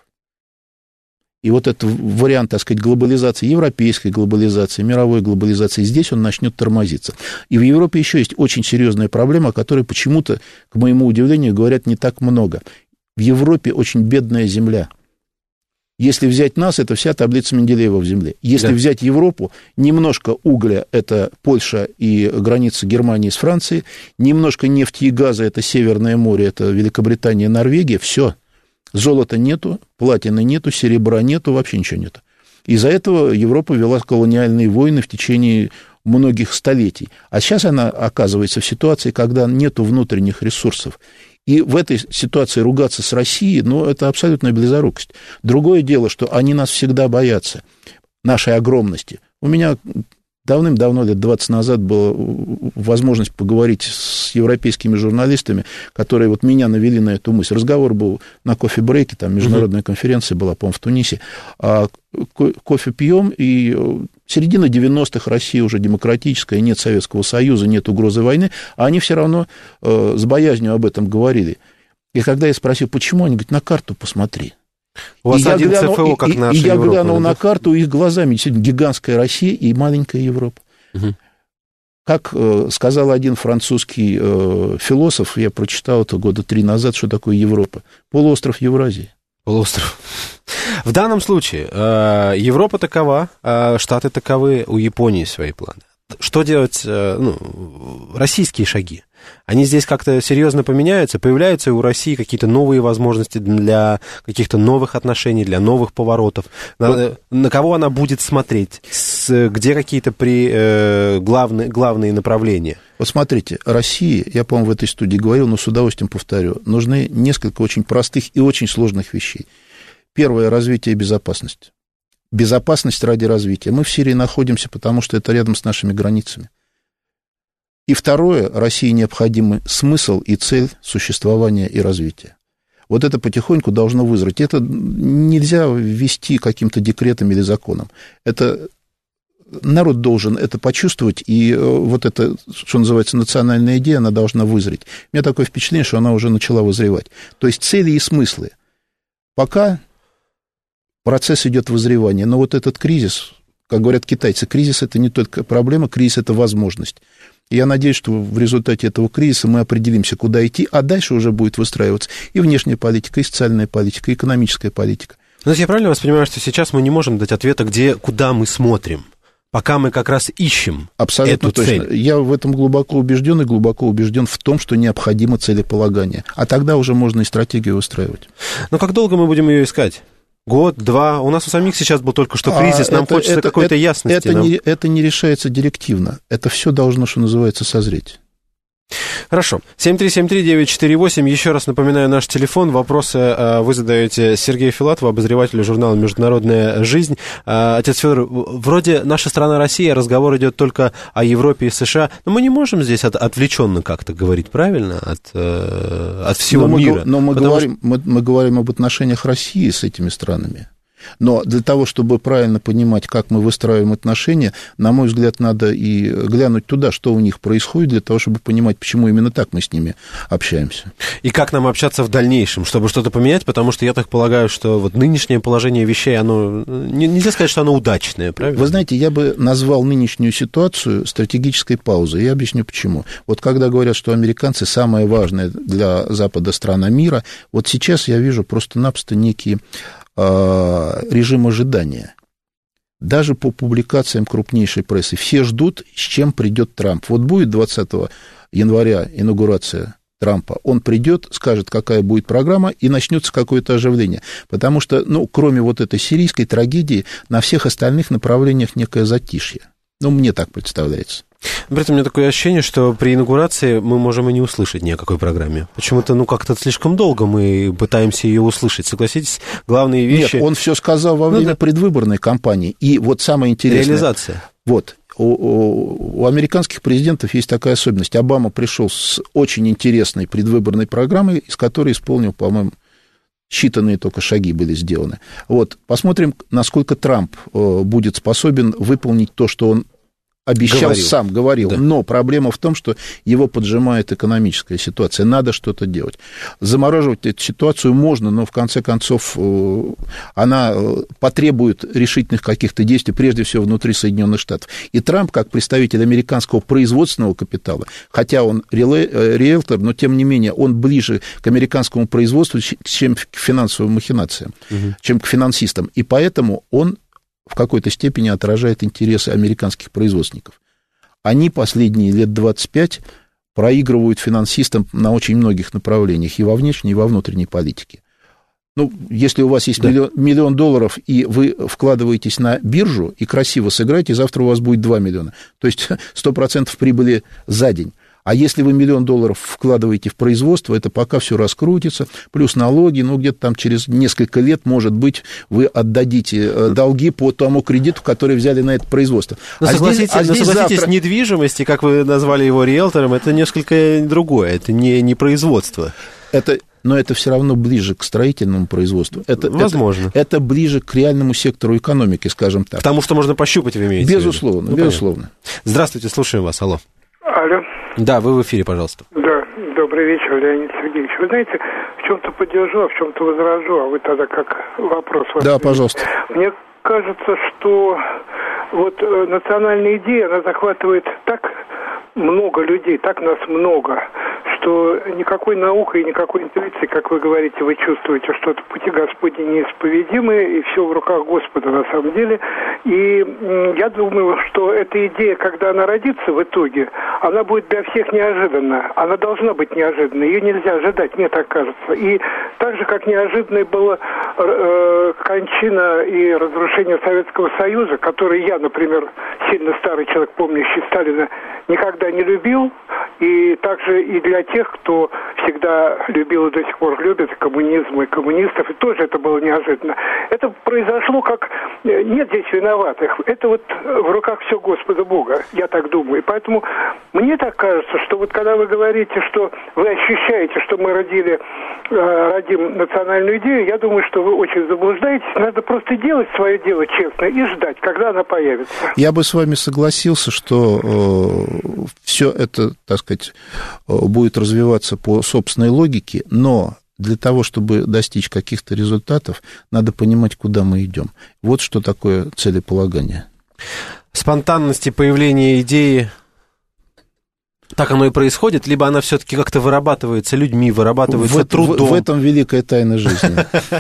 И вот этот вариант, так сказать, глобализации, европейской глобализации, мировой глобализации, здесь он начнет тормозиться. И в Европе еще есть очень серьезная проблема, о которой почему-то, к моему удивлению, говорят не так много. В Европе очень бедная земля. Если взять нас, это вся таблица Менделеева в земле. Если взять Европу, немножко угля – это Польша и граница Германии с Францией, немножко нефти и газа – это Северное море, это Великобритания, Норвегия, все. Золота нету, платины нету, серебра нету, вообще ничего нету. Из-за этого Европа вела колониальные войны в течение многих столетий. А сейчас она оказывается в ситуации, когда нету внутренних ресурсов. И в этой ситуации ругаться с Россией, ну, это абсолютная близорукость. Другое дело, что они нас всегда боятся, нашей огромности. У меня давным-давно, лет 20 назад, была возможность поговорить с европейскими журналистами, которые вот меня навели на эту мысль. Разговор был на кофе-брейке, там международная конференция была, по-моему, в Тунисе. Кофе пьем, и середина 90-х, Россия уже демократическая, нет Советского Союза, нет угрозы войны, а они все равно с боязнью об этом говорили. И когда я спросил, почему, они говорят, на карту посмотри. У вас один ЦФО, как наша Европа. И я глянул на карту, их глазами действительно гигантская Россия и маленькая Европа. Как сказал один французский философ, я прочитал это года 3 назад, что такое Европа. Полуостров Евразии. Полуостров. В данном случае Европа такова, Штаты таковы, у Японии свои планы. Что делать, российские шаги? Они здесь как-то серьезно поменяются? Появляются у России какие-то новые возможности для каких-то новых отношений, для новых поворотов? На кого она будет смотреть? Где какие-то главные направления? Вот смотрите, России, я, по-моему, в этой студии говорил, но с удовольствием повторю, нужны несколько очень простых и очень сложных вещей. Первое – развитие и безопасность. Безопасность ради развития. Мы в Сирии находимся, потому что это рядом с нашими границами. И второе, России необходимы смысл и цель существования и развития. Вот это потихоньку должно вызреть. Это нельзя ввести каким-то декретом или законом. Это народ должен это почувствовать, и вот это, что называется, национальная идея, она должна вызреть. У меня такое впечатление, что она уже начала вызревать. То есть цели и смыслы. Пока процесс идет вызревания, но вот этот кризис, как говорят китайцы, кризис – это не только проблема, кризис – это возможность. И я надеюсь, что в результате этого кризиса мы определимся, куда идти, а дальше уже будет выстраиваться и внешняя политика, и социальная политика, и экономическая политика. Но я правильно вас понимаю, что сейчас мы не можем дать ответа, куда мы смотрим, пока мы как раз ищем абсолютно эту точно. цель? Я в этом глубоко убежден, и глубоко убежден в том, что необходимо целеполагание. А тогда уже можно и стратегию выстраивать. Но как долго мы будем ее искать? Год, два? У нас у самих сейчас был только что кризис, нам хочется какой-то ясности. Это не решается директивно. Это все должно, что называется, созреть. Хорошо. 7373948. Еще раз напоминаю наш телефон. Вопросы вы задаете Сергею Филатову, обозревателю журнала «Международная жизнь». Отец Федор, вроде наша страна Россия, разговор идет только о Европе и США, но мы не можем здесь отвлеченно как-то говорить, правильно, от всего мира. Но мы говорим об отношениях России с этими странами. Но для того, чтобы правильно понимать, как мы выстраиваем отношения, на мой взгляд, надо и глянуть туда, что у них происходит, для того, чтобы понимать, почему именно так мы с ними общаемся. И как нам общаться в дальнейшем, чтобы что-то поменять, потому что я так полагаю, что вот нынешнее положение вещей, оно нельзя сказать, что оно удачное, правильно? Вы знаете, я бы назвал нынешнюю ситуацию стратегической паузой. Я объясню, почему. Вот когда говорят, что американцы самое важное для Запада страна мира, вот сейчас я вижу просто-напросто некий режим ожидания. Даже по публикациям крупнейшей прессы все ждут, с чем придет Трамп. Вот будет 20 января инаугурация Трампа, он придет, скажет, какая будет программа, и начнется какое-то оживление. Потому что, кроме вот этой сирийской трагедии, на всех остальных направлениях некое затишье. Мне так представляется. При этом у меня такое ощущение, что при инаугурации мы можем и не услышать ни о какой программе. Почему-то, как-то слишком долго мы пытаемся ее услышать. Согласитесь, главные вещи... Нет, он все сказал во время предвыборной кампании. И вот самое интересное... Реализация. Вот. У американских президентов есть такая особенность. Обама пришел с очень интересной предвыборной программой, из которой исполнил, по-моему, считанные только шаги были сделаны. Вот. Посмотрим, насколько Трамп будет способен выполнить то, что он говорил. Да. Но проблема в том, что его поджимает экономическая ситуация. Надо что-то делать. Замораживать эту ситуацию можно, но в конце концов она потребует решительных каких-то действий, прежде всего внутри Соединенных Штатов. И Трамп, как представитель американского производственного капитала, хотя он риэлтор, но тем не менее он ближе к американскому производству, чем к финансовым махинациям, чем к финансистам. И поэтому он в какой-то степени отражает интересы американских производственников. Они последние лет 25 проигрывают финансистам на очень многих направлениях, и во внешней, и во внутренней политике. Если у вас есть миллион долларов, и вы вкладываетесь на биржу, и красиво сыграете, завтра у вас будет 2 миллиона. То есть 100% прибыли за день. А если вы $1 миллион вкладываете в производство, это пока все раскрутится, плюс налоги, где-то там через несколько лет, может быть, вы отдадите долги по тому кредиту, который взяли на это производство. Согласитесь, недвижимость, как вы назвали его риэлтором, это несколько другое, это не производство. Но это все равно ближе к строительному производству. Возможно. Это ближе к реальному сектору экономики, скажем так. Потому что можно пощупать, вы имеете в виду? Безусловно. Здравствуйте, слушаем вас, алло. Алло. Да, вы в эфире, пожалуйста. Да, добрый вечер, Леонид Сергеевич. Вы знаете, в чем-то поддержу, а в чем-то возражу, а вы тогда как вопрос... Да, пожалуйста. Мне кажется, что вот национальная идея, она захватывает так много людей, так нас много, что никакой науки и никакой интуиции, как вы говорите, вы чувствуете, что это пути Господни неисповедимы, и все в руках Господа на самом деле. И я думаю, что эта идея, когда она родится в итоге, она будет для всех неожиданна. Она должна быть неожиданной, ее нельзя ожидать, мне так кажется. И так же, как неожиданной была кончина и разрушение Советского Союза, который я, например, сильно старый человек, помнящий Сталина, никогда не любил, и также и для тех, кто всегда любил и до сих пор любит коммунизм и коммунистов, и тоже это было неожиданно. Это произошло как... Нет здесь виноватых. Это вот в руках все Господа Бога, я так думаю. И поэтому мне так кажется, что вот когда вы говорите, что вы ощущаете, что мы родим национальную идею, я думаю, что вы очень заблуждаетесь. Надо просто делать свое дело честно и ждать, когда она появится. Я бы с вами согласился, что все это, так сказать, будет развиваться по собственной логике, но для того, чтобы достичь каких-то результатов, надо понимать, куда мы идем. Вот что такое целеполагание. Спонтанности появления идеи, так оно и происходит, либо она все-таки как-то вырабатывается людьми, вырабатывается трудом. В этом великая тайна жизни.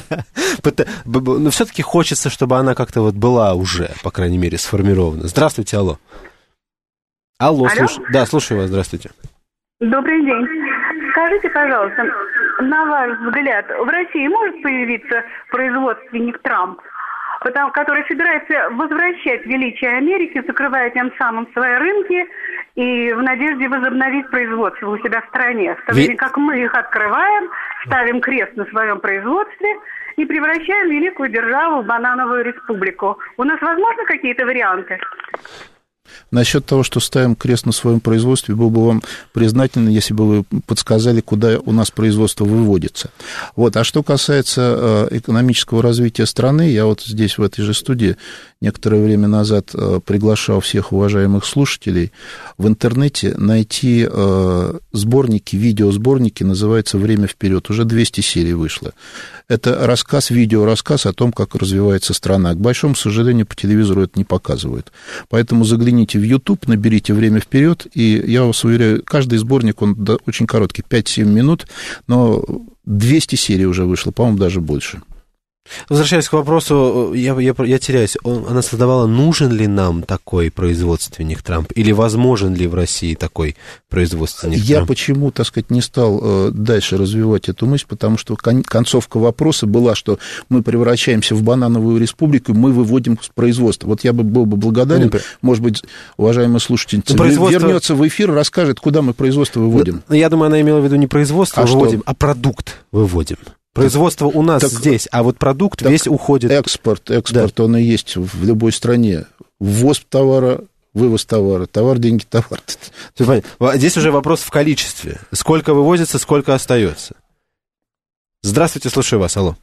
Но все-таки хочется, чтобы она как-то вот была уже, по крайней мере, сформирована. Здравствуйте, алло. Алло, да, слушаю вас, здравствуйте. Добрый день. Скажите, пожалуйста, на ваш взгляд, в России может появиться производственник Трамп, который собирается возвращать величие Америки, закрывая тем самым свои рынки и в надежде возобновить производство у себя в стране, в то время как мы их открываем, ставим крест на своем производстве и превращаем великую державу в банановую республику. У нас возможны какие-то варианты? Насчет того, что ставим крест на своем производстве, был бы вам признателен, если бы вы подсказали, куда у нас производство выводится. Вот. А что касается экономического развития страны, я вот здесь, в этой же студии, некоторое время назад приглашал всех уважаемых слушателей в интернете найти сборники, видеосборники, называется «Время вперед». Уже 200 серий вышло. Это рассказ, видеорассказ о том, как развивается страна. К большому сожалению, по телевизору это не показывают. Поэтому загляните в YouTube, наберите «Время вперед», и я вас уверяю, каждый сборник, он очень короткий, 5-7 минут, но 200 серий уже вышло, по-моему, даже больше. Возвращаясь к вопросу, я теряюсь. Она задавала, нужен ли нам такой производственник Трамп, или возможен ли в России такой производственник Трамп? Я почему, так сказать, не стал дальше развивать эту мысль, потому что концовка вопроса была, что мы превращаемся в банановую республику, мы выводим с производства. Вот я был бы благодарен, может быть, уважаемая слушательница вернется в эфир, расскажет, куда мы производство выводим. Я думаю, она имела в виду не производство выводим, а продукт выводим. Производство у нас здесь, а вот продукт весь уходит. Экспорт, да. Он и есть в любой стране. Ввоз товара, вывоз товара, товар, деньги, товар. Здесь уже вопрос в количестве. Сколько вывозится, сколько остается. Здравствуйте, слушаю вас, алло.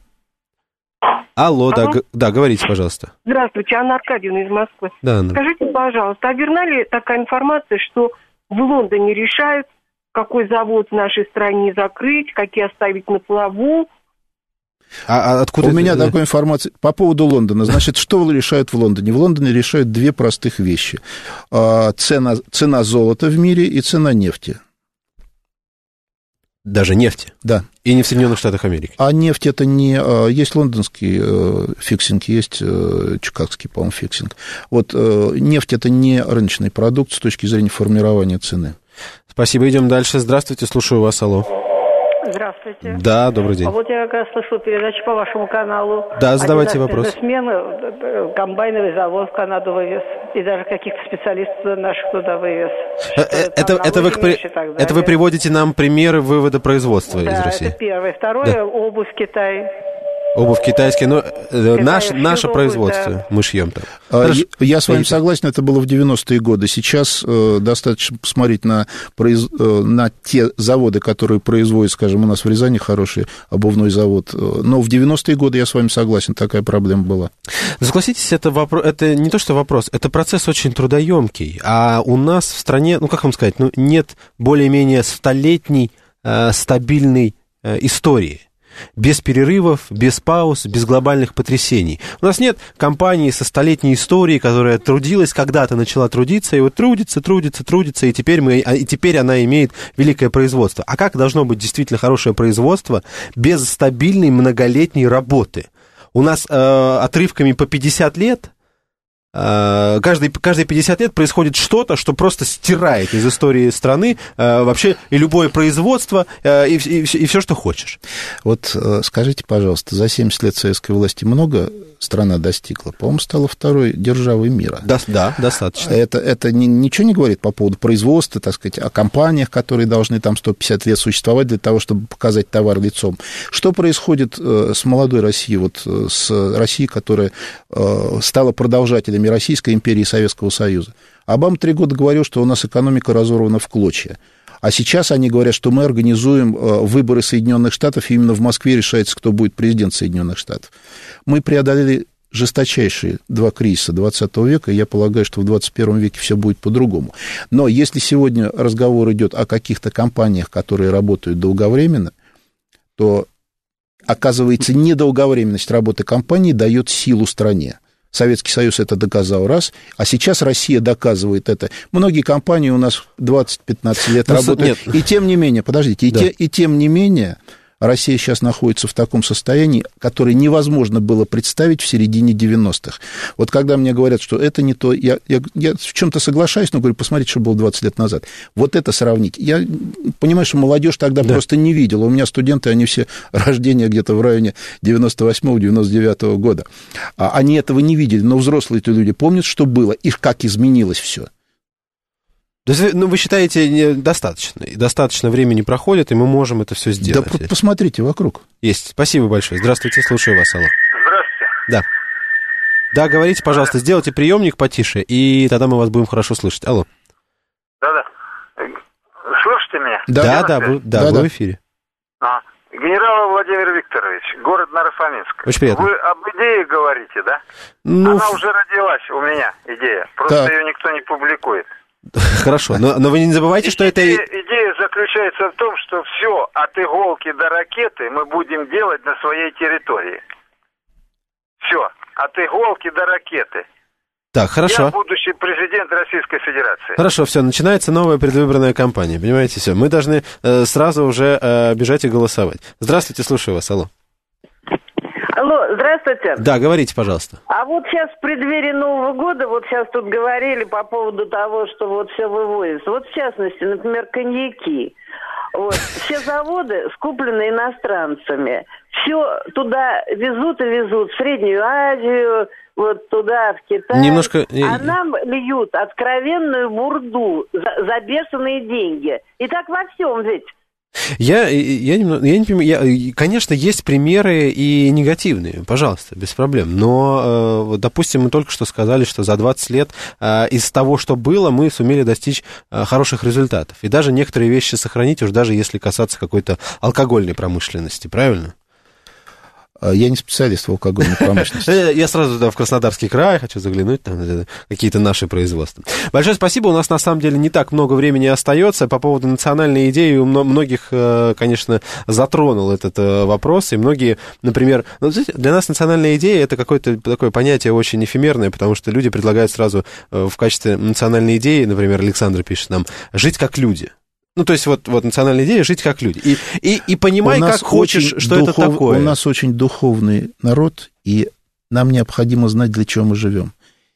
Алло. Да, говорите, пожалуйста. Здравствуйте, Анна Аркадьевна из Москвы. Да, Анна. Скажите, пожалуйста, а верна ли такая информация, что в Лондоне решают, какой завод в нашей стране закрыть, какие оставить на плаву? Откуда у меня такой информация по поводу Лондона. Значит, что решают в Лондоне? В Лондоне решают две простых вещи. Цена золота в мире и цена нефти. Даже нефти? Да. И не в Соединенных Штатах Америки? А нефть это не... Есть лондонский фиксинг, есть чикагский, по-моему, фиксинг. Вот нефть это не рыночный продукт с точки зрения формирования цены. Спасибо, идем дальше. Здравствуйте, слушаю вас, алло. Здравствуйте. Да, добрый день. А вот я как раз слышал передачу по вашему каналу. Да, задавайте вопрос. Смены, комбайновый завод в Канаду вывез, и даже каких-то специалистов наших туда вывез. Это вы приводите нам примеры вывода производства из России? Да, это первое. Второе, обувь Китай. Обувь китайская, но наше производство, да. Мы шьем там. Я с вами согласен, это было в 90-е годы. Сейчас достаточно посмотреть на те заводы, которые производят, скажем, у нас в Рязани хороший обувной завод. Но в 90-е годы, я с вами согласен, такая проблема была. Согласитесь, это не то, что вопрос, это процесс очень трудоемкий. А у нас в стране, как вам сказать, нет более-менее столетней стабильной истории. Без перерывов, без пауз, без глобальных потрясений. У нас нет компании со столетней историей, которая трудилась, когда-то начала трудиться, и вот трудится, и теперь она имеет великое производство. А как должно быть действительно хорошее производство без стабильной многолетней работы? У нас отрывками по 50 лет каждые 50 лет происходит что-то, что просто стирает из истории страны вообще и любое производство, и все, что хочешь. Вот скажите, пожалуйста, за 70 лет советской власти много страна достигла? По-моему, стала второй державой мира. Да, достаточно. Это ничего не говорит по поводу производства, так сказать, о компаниях, которые должны там 150 лет существовать для того, чтобы показать товар лицом. Что происходит с молодой Россией, вот с Россией, которая стала продолжателями Российской империи и Советского Союза? Обама 3 года говорил, что у нас экономика разорвана в клочья. А сейчас они говорят, что мы организуем выборы Соединенных Штатов, и именно в Москве решается, кто будет президент Соединенных Штатов. Мы преодолели жесточайшие 2 кризиса 20 века, и я полагаю, что в 21 веке все будет по-другому. Но если сегодня разговор идет о каких-то компаниях, которые работают долговременно, то, оказывается, недолговременность работы компании дает силу стране. Советский Союз это доказал раз, а сейчас Россия доказывает это. Многие компании у нас 20-15 лет работают. Нет. И тем не менее, подождите, и тем не менее, Россия сейчас находится в таком состоянии, которое невозможно было представить в середине 90-х. Вот когда мне говорят, что это не то, я в чем-то соглашаюсь, но говорю, посмотрите, что было 20 лет назад. Вот это сравнить. Я понимаю, что молодежь тогда просто не видела. У меня студенты, они все рождения где-то в районе 98-99 года. Они этого не видели, но взрослые-то люди помнят, что было и как изменилось все. То есть, вы считаете, достаточно времени проходит, и мы можем это все сделать? Да, посмотрите вокруг. Есть. Спасибо большое. Здравствуйте, слушаю вас, алло. Здравствуйте. Да, говорите, пожалуйста, сделайте приемник потише, и тогда мы вас будем хорошо слышать. Алло. Да. Слышите меня? Да, вы в эфире. Генерал Владимир Викторович, город Наро-Фоминск. Очень приятно. Вы об идее говорите, да? Она уже родилась у меня, идея. Просто ее никто не публикует. Хорошо, но вы не забывайте, что это... Идея заключается в том, что все от иголки до ракеты мы будем делать на своей территории. Все, от иголки до ракеты. Так, хорошо. Я будущий президент Российской Федерации. Хорошо, все, начинается новая предвыборная кампания, понимаете, все. Мы должны сразу уже бежать и голосовать. Здравствуйте, слушаю вас, алло. Алло, здравствуйте. Да, говорите, пожалуйста. А вот сейчас в преддверии Нового года, вот сейчас тут говорили по поводу того, что вот все вывозится. Вот в частности, например, коньяки. Вот, все заводы скуплены иностранцами. Все туда везут и везут, в Среднюю Азию, вот туда, в Китай. Немножко... А нам льют откровенную бурду за бешеные деньги. И так во всем ведь. Я не понимаю, конечно, есть примеры и негативные, пожалуйста, без проблем, но, допустим, мы только что сказали, что за 20 лет из того, что было, мы сумели достичь хороших результатов, и даже некоторые вещи сохранить, уж даже если касаться какой-то алкогольной промышленности, правильно? Я не специалист в алкогольной промышленности. Я сразу в Краснодарский край хочу заглянуть, там какие-то наши производства. Большое спасибо, у нас на самом деле не так много времени остается. По поводу национальной идеи у многих, конечно, затронул этот вопрос, и многие, например, для нас национальная идея — это какое-то такое понятие очень эфемерное, потому что люди предлагают сразу в качестве национальной идеи, например, Александр пишет нам, жить как люди. Ну, то есть, вот национальная идея — жить как люди. И понимай, как хочешь, что это такое. У нас очень духовный народ, и нам необходимо знать, для чего мы живем.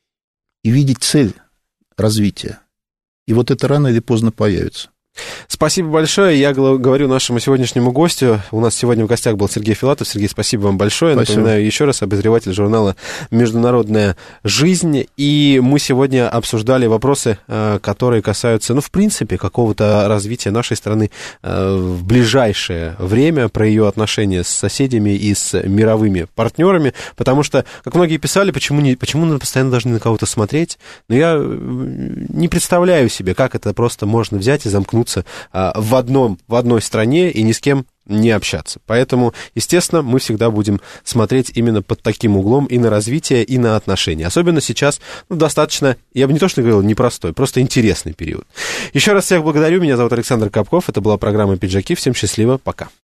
И видеть цель развития. И вот это рано или поздно появится. Спасибо большое. Я говорю нашему сегодняшнему гостю. У нас сегодня в гостях был Сергей Филатов. Сергей, спасибо вам большое. Спасибо. Напоминаю еще раз, обозреватель журнала «Международная жизнь». И мы сегодня обсуждали вопросы, которые касаются, в принципе, какого-то развития нашей страны в ближайшее время, про ее отношения с соседями и с мировыми партнерами. Потому что, как многие писали, почему мы постоянно должны на кого-то смотреть? Но я не представляю себе, как это просто можно взять и замкнуть в одной стране и ни с кем не общаться. Поэтому, естественно, мы всегда будем смотреть именно под таким углом и на развитие, и на отношения. Особенно сейчас достаточно, я бы не то что говорил, непростой, просто интересный период. Еще раз всех благодарю. Меня зовут Александр Капков. Это была программа «Пиджаки». Всем счастливо. Пока.